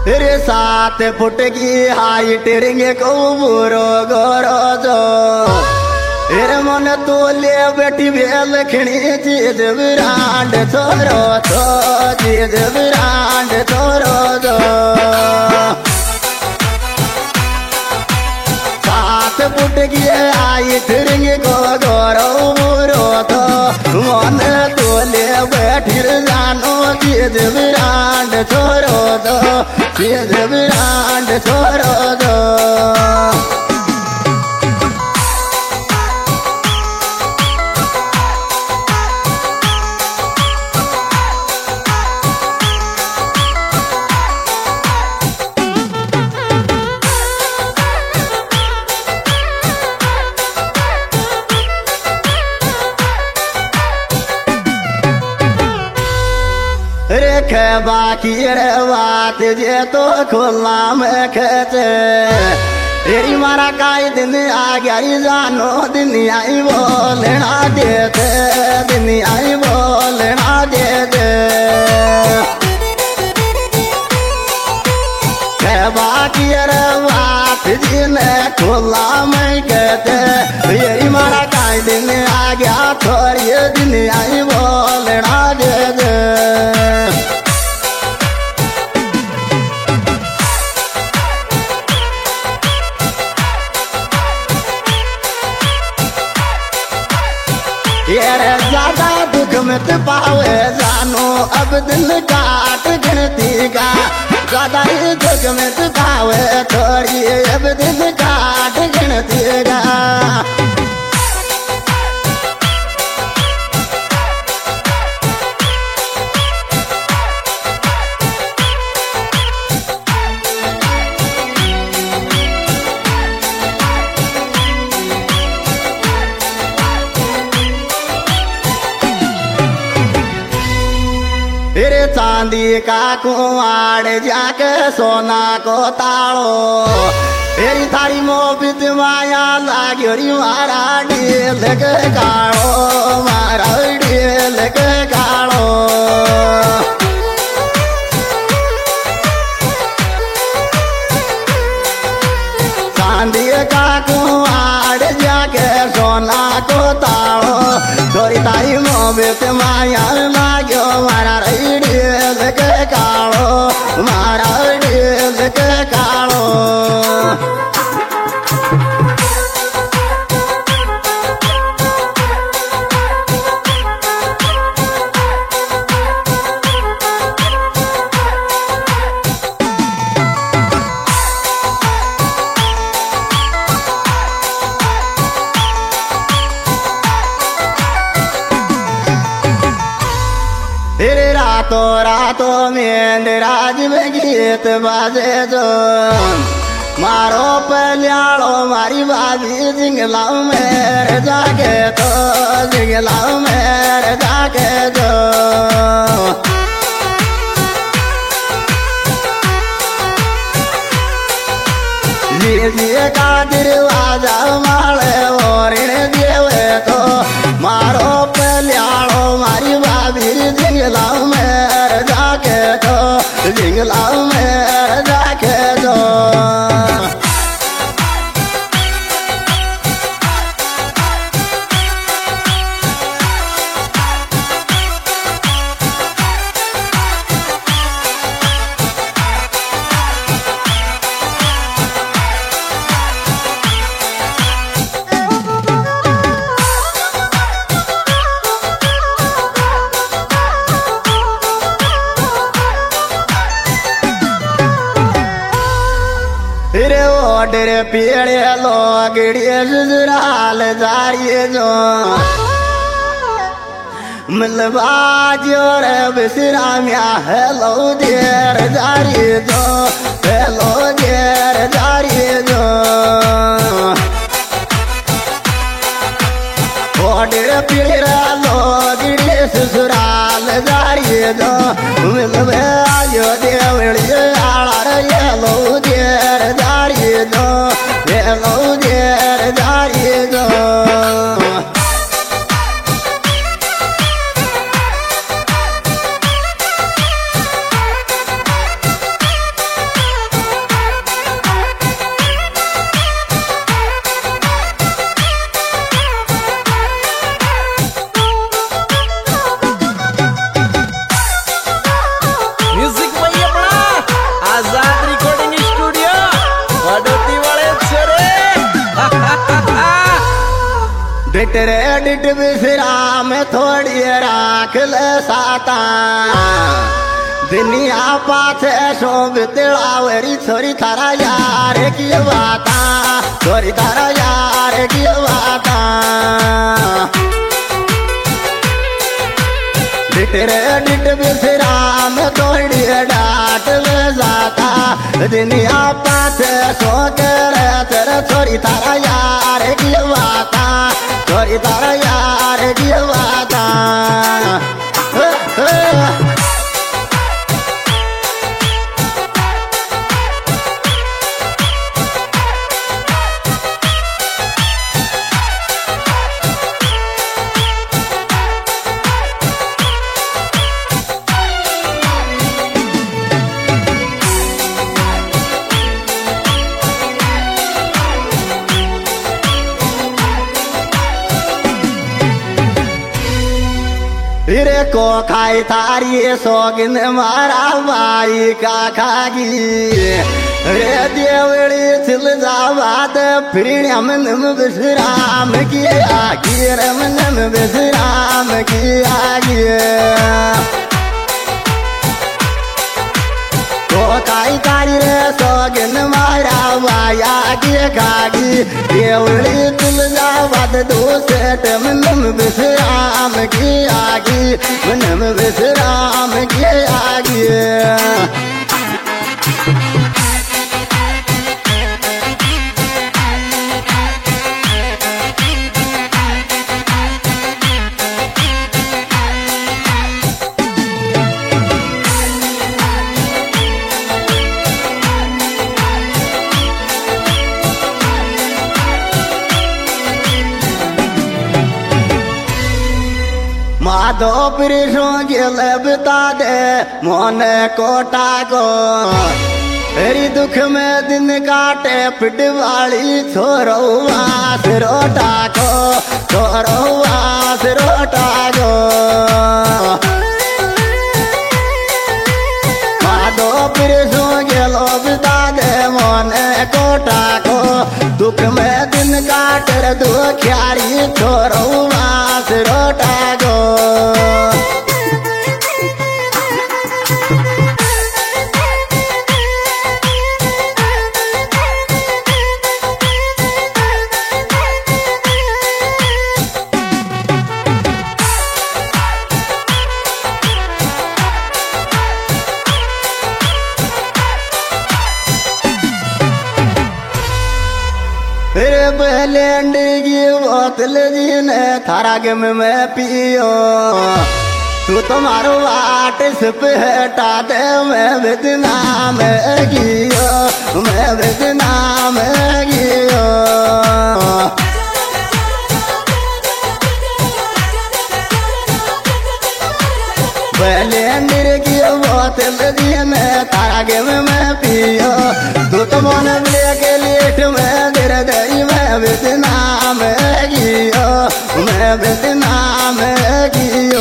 रे 7 फुट की हाइट रिंगे को बुरो गोरो जो रे मन तो ले बेटी बेल खणी चीज विरांड छोरो तो चीज विरांड छोरो जो 7 फुट की हाइट रिंगे को गोरो बुरो तो मन तो ले बैठी जानो चीज विरांड छोरो तो चीज विरांड छोरो तो रेखे बाकी रे बात जे तो खुला में खेचे तेरी मारा काई दिन आ गया जानो दिन आई बोलना देते दिन आई बोलना देते बाकी रे बात जी ने खुला में कहते तेरी मारा काई दिन आ गया थोड़ी दिन आई बोलना देते यारे ज्यादा दुख मत पावे जानो अब दिन काट गिनती का ज्यादा ही दुख मत पावे थोड़ी अब दिन काट गिनती का फिर चांदी का कुआड़ जाके सोना को तालो तेरी थारी मोबित माया लाग्यो री मारा ढेल के कालो मारा ढेल के कालो चांदी का कुआड़ जाके सोना को तालो थोड़ी थारी मोबित माया लाग्यो मारा ढेल के कालो मारा ढेल के कालो तेरे रातों रातों में राज में गीत बाजे जो मारो पल्याड़ो मारी बाजी जिंगलाओ मेरे जाके तो जिंगलाओ मेरे जाके जो जी का दरवाजा माले और देवे तो मारो पल्याड़ो मारी बाजी जिंगलाओ मेरे जाके तो जिंगलाओ मेरे जाके तो रे ओडर पेड़े लोगड़िए जुजराल जारिए जो मिलवा जो रे बिसरामिया हेलो देर जारिए जो हेलो देर जारिए जो ओडर पेड़े लोगड़िए जुजराल जारिए जो मिलवा जो देवड़िए आला रे हेलो देर जारिए जो हेलो देर जारिए जो डिटरे डिट विश्राम थोड़ी राख ले साता दुनिया पाछे सो बितलावरी छोरी थारा यार की बाता छोरी थारा यार की बाता डिटरे डिट विश्राम थोड़ी डाट ले जाता दुनिया पाछे सो करे तेरे छोरी थारा यार की बाता छोरी थारा यार की बाता रे को खाई थारी सोगिन मारा भाई का खागी रे देवड़ी छिल जावाद फिर हमन विश्राम की आगी रे मन विश्राम की आगी को खाई थारी रे सोगिन मारा भाई आगे खागी देवड़ी छिल जावाद दो सेट मन विश्राम की आगी मन विश्राम की आगी माधो पुरुषों गेल बता दे मोने कोटा को तेरी दुख में दिन काटे पिट वाली छोरो वास रोटा को छोरो वास रोटा को माधो पुरुषों गेल बता दे मोने कोटा को दुख में दिन काटे दुखियारी छोरो वास रोटा को ब्लेंड की बोतल जी ने थारा गम में पियो तू तुम्हारो वाट सिप हटा दे मैं विदनाम गियो मैं विदनाम गियो ब्लेंड की बोतल जी ने थारा गम में पियो तू तो मन के लेट में दरी मैं विदनाम गियो मैं विदनाम गियो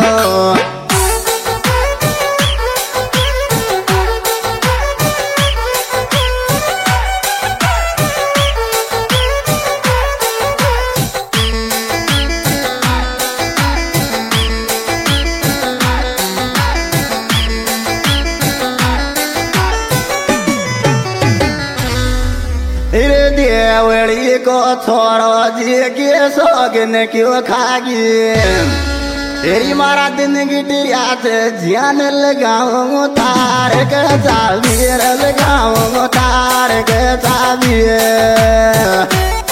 देवड़ी को छोड़ो जी के सोगन क्यों खागी तेरी मारा दिन गिटिया से ध्यान लगाऊं तार के चाबीर लगाऊं तार के चाबीर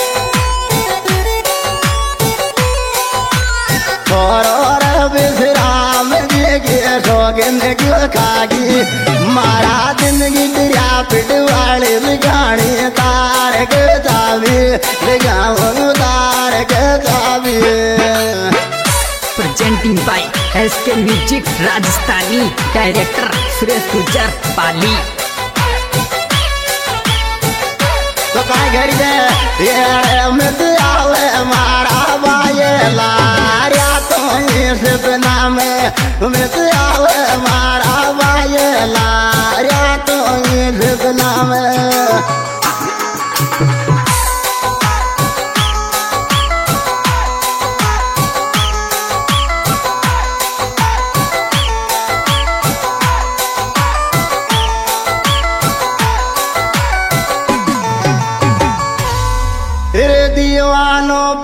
छोड़ो रे विश्राम जी के सोगन क्यों खागी मारा दिन गिटिया पिट वाली लगानी तार के चाबी लगाऊं तार के चाबी presenting by SK music Rajasthani director Suresh Gurjar Pali तो काय घर दे ये मत आवे मारा बाये लारिया तो ये सपना में मत आवे मारा बाये लारिया तो ये सपना में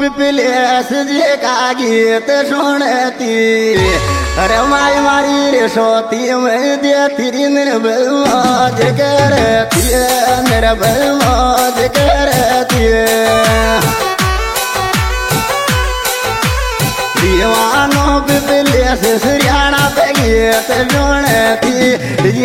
पिपलेस जी का गीत सुनती अरे माई मारी रे सोती में देती निर्भय मौज करती निर्भय मौज करती दीवानों पिपलेस हरियाणा पे गीत सुनती